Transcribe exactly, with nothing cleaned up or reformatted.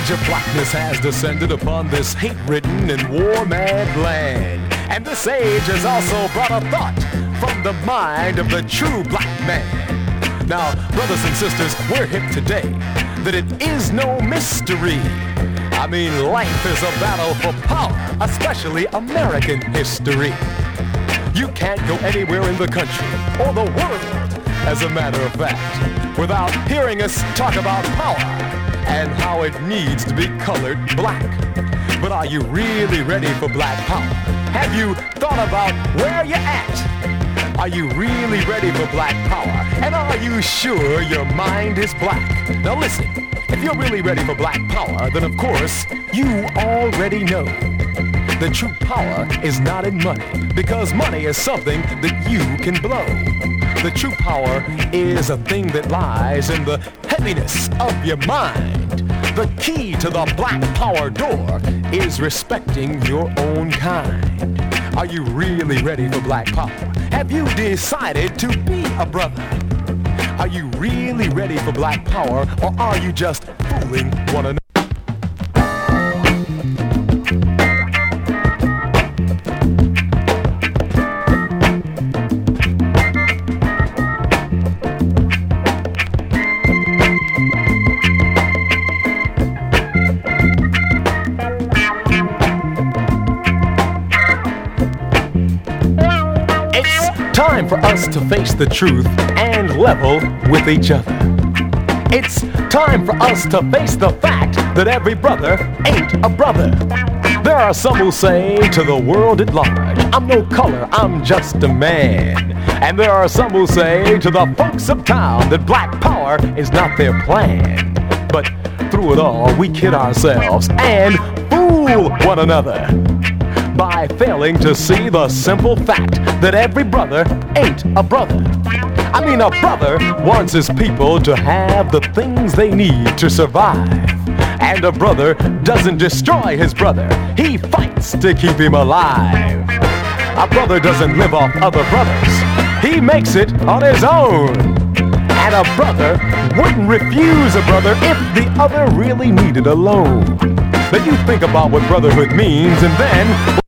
age of blackness has descended upon this hate-ridden and war-mad land. And this age has also brought a thought from the mind of the true black man. Now, brothers and sisters, we're hip today that it is no mystery. I mean, life is a battle for power, especially American history. You can't go anywhere in the country or the world, as a matter of fact, without hearing us talk about power and how it needs to be colored black. But are you really ready for black power? Have you thought about where you're at? Are you really ready for black power? And are you sure your mind is black? Now listen, if you're really ready for black power, then of course, you already know the true power is not in money, because money is something that you can blow. The true power is a thing that lies in the heaviness of your mind. The key to the black power door is respecting your own kind. Are you really ready for black power? Have you decided to be a brother? Are you really ready for black power, or are you just fooling one another? Time for us to face the truth and level with each other. It's time for us to face the fact that every brother ain't a brother. There are some who say to the world at large, I'm no color, I'm just a man. And there are some who say to the folks of town that black power is not their plan. But through it all, we kid ourselves and fool one another by failing to see the simple fact that every brother ain't a brother. I mean, a brother wants his people to have the things they need to survive. And a brother doesn't destroy his brother, he fights to keep him alive. A brother doesn't live off other brothers, he makes it on his own. And a brother wouldn't refuse a brother if the other really needed a loan. Now you think about what brotherhood means, and then